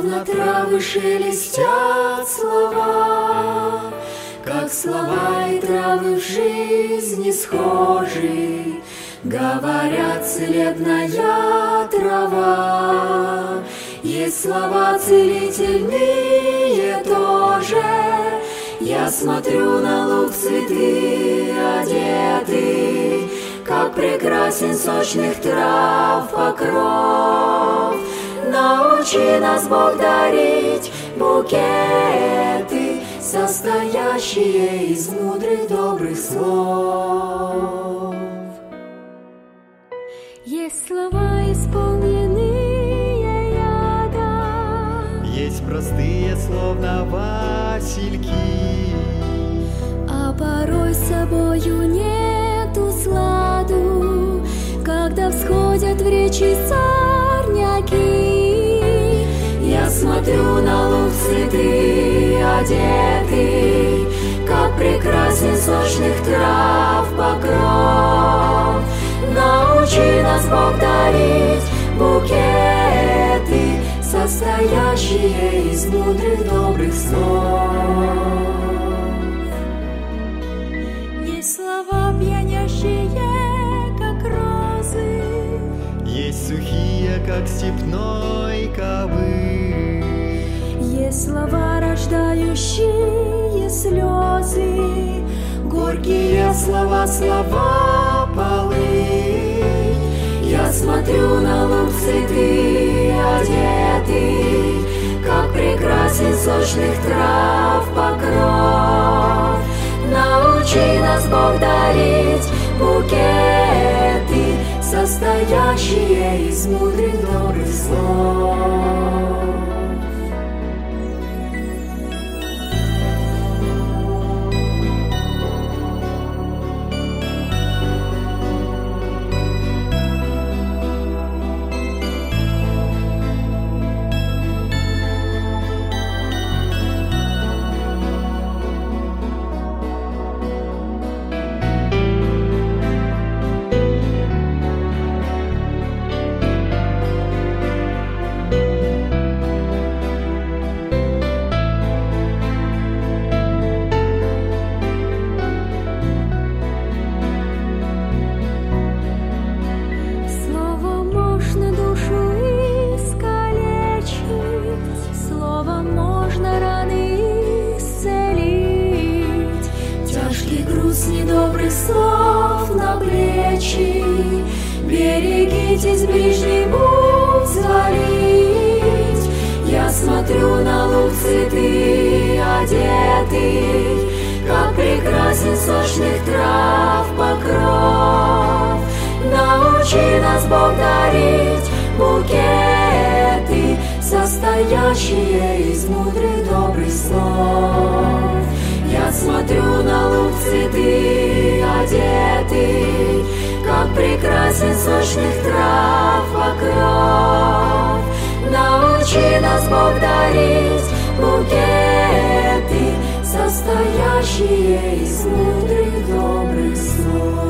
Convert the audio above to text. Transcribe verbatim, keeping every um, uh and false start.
Словно травы шелестят слова, как слова и травы в жизни схожи. Говорят, целебная трава, есть слова целительные тоже. Я смотрю на луг, цветы одеты, как прекрасен сочных трав покров. Научи нас, Бог, дарить букеты, состоящие из мудрых добрых слов. Есть слова, исполненные яда, есть простые, словно васильки, а порой с собою нету сладу, когда всходят в речи сорняки. Я смотрю на луг, цветы одеты, как прекрасен сочных трав покров. Научи нас, Бог, дарить букеты, состоящие из мудрых добрых слов. Есть слова, пьянящие, как розы, есть сухие, как степной ковыль, есть слова, рождающие слезы, горькие слова, слова полы. Я смотрю на луг, цветы одеты, как прекрасен сочных трав покров. Научи нас, Бог, дарить букеты, состоящие из мудрых добрых слов. Слов на плечи, берегитесь ближнему взвалить. Я смотрю на луг, цветы одеты, как прекрасен сочных трав покров. Научи нас, Бог, дарить букеты, состоящие из мудрых добрых слов. Я смотрю на луг, цветы одеты, как прекрасен сочных трав покров. Научи нас, Бог, дарить букеты, состоящие из мудрых добрых слов.